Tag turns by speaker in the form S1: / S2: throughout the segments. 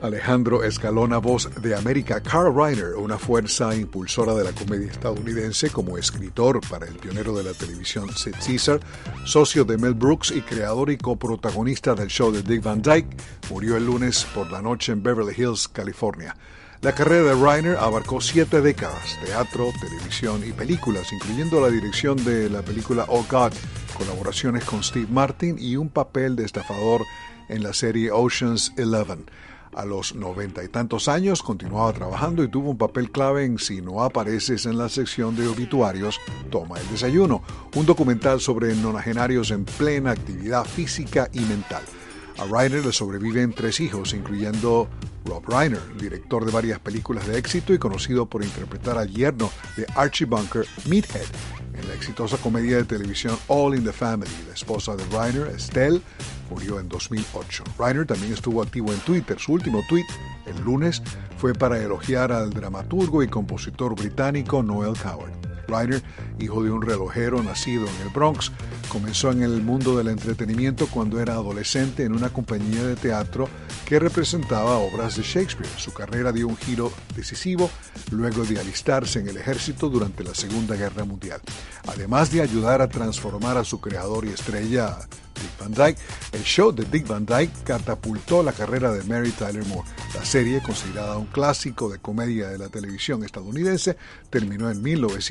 S1: Alejandro Escalona, voz de América. Carl Reiner, una fuerza impulsora de la comedia estadounidense, como escritor para el pionero de la televisión Sid Caesar, socio de Mel Brooks y creador y coprotagonista del show de Dick Van Dyke, murió el lunes por la noche en Beverly Hills, California. La carrera de Reiner abarcó 7 décadas: teatro, televisión y películas, incluyendo la dirección de la película Oh God, colaboraciones con Steve Martin y un papel de estafador en la serie Ocean's 11. A los 90 y tantos años continuaba trabajando y tuvo un papel clave en Si no apareces en la sección de obituarios, toma el desayuno, un documental sobre nonagenarios en plena actividad física y mental. A Reiner le sobreviven 3 hijos, incluyendo Rob Reiner, director de varias películas de éxito y conocido por interpretar al yerno de Archie Bunker, Meathead, en la exitosa comedia de televisión All in the Family. La esposa de Reiner, Estelle, murió en 2008. Reiner también estuvo activo en Twitter. Su último tweet, el lunes, fue para elogiar al dramaturgo y compositor británico Noel Coward. Reiner, hijo de un relojero nacido en el Bronx, comenzó en el mundo del entretenimiento cuando era adolescente en una compañía de teatro que representaba obras de Shakespeare. Su carrera dio un giro decisivo luego de alistarse en el ejército durante la Segunda Guerra Mundial. Además de ayudar a transformar a su creador y estrella, Dick Van Dyke, el show de Dick Van Dyke catapultó la carrera de Mary Tyler Moore. La serie, considerada un clásico de comedia de la televisión estadounidense, terminó en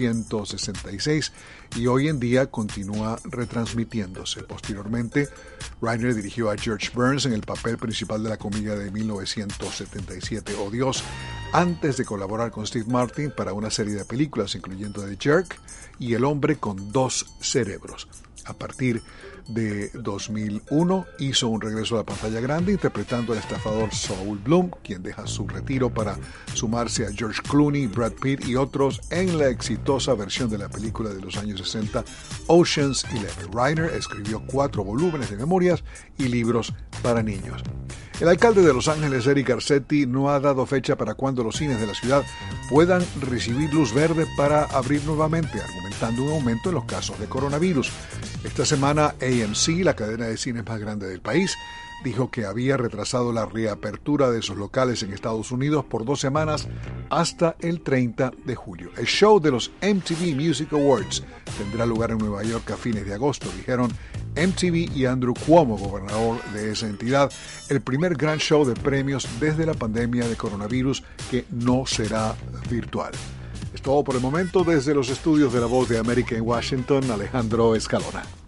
S1: 1966 y hoy en día continúa retransmitiéndose. Posteriormente, Reiner dirigió a George Burns en el papel principal de la comedia de 1977, Oh Dios, antes de colaborar con Steve Martin para una serie de películas, incluyendo The Jerk y El hombre con 2 cerebros. A partir de 2001 hizo un regreso a la pantalla grande interpretando al estafador Saul Bloom, quien deja su retiro para sumarse a George Clooney, Brad Pitt y otros en la exitosa versión de la película de los años 60 Ocean's 11. Reiner escribió 4 volúmenes de memorias y libros para niños. El alcalde de Los Ángeles, Eric Garcetti, no ha dado fecha para cuándo los cines de la ciudad puedan recibir luz verde para abrir nuevamente, argumentando un aumento en los casos de coronavirus. Esta semana, AMC, la cadena de cines más grande del país, dijo que había retrasado la reapertura de sus locales en Estados Unidos por 2 semanas hasta el 30 de julio. El show de los MTV Music Awards tendrá lugar en Nueva York a fines de agosto, dijeron MTV y Andrew Cuomo, gobernador de esa entidad, el primer gran show de premios desde la pandemia de coronavirus que no será virtual. Es todo por el momento. Desde los estudios de La Voz de América en Washington, Alejandro Escalona.